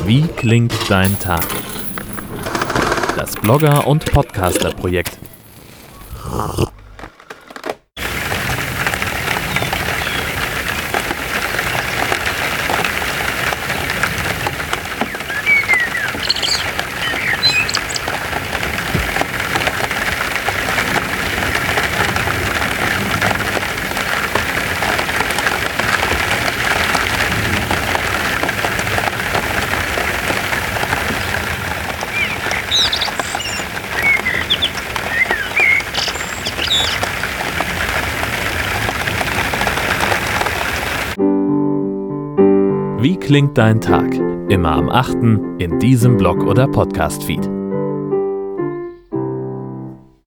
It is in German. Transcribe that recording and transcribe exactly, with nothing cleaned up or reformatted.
Wie klingt dein Tag? Das Blogger- und Podcaster-Projekt. Wie klingt dein Tag? Immer am achten in diesem Blog- oder Podcast-Feed.